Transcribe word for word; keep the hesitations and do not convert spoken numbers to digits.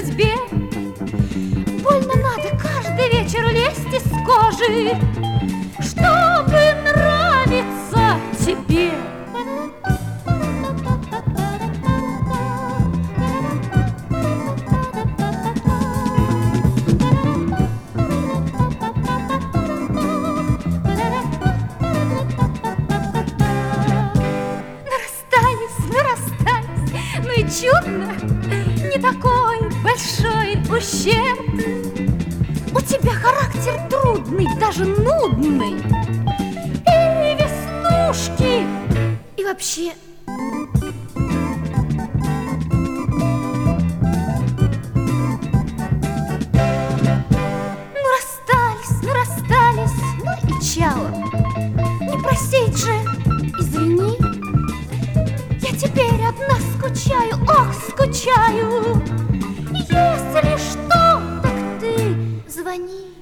судьбе. Больно надо каждый вечер лезть из кожи, чтобы нравиться тебе. Чудно, не такой большой ущерб. У тебя характер трудный, даже нудный, и веснушки, и вообще. Ну расстались, ну расстались, ну и чао. Не простить же, извини. Я теперь одна скучаю, ох, скучаю. Если что, так ты звони.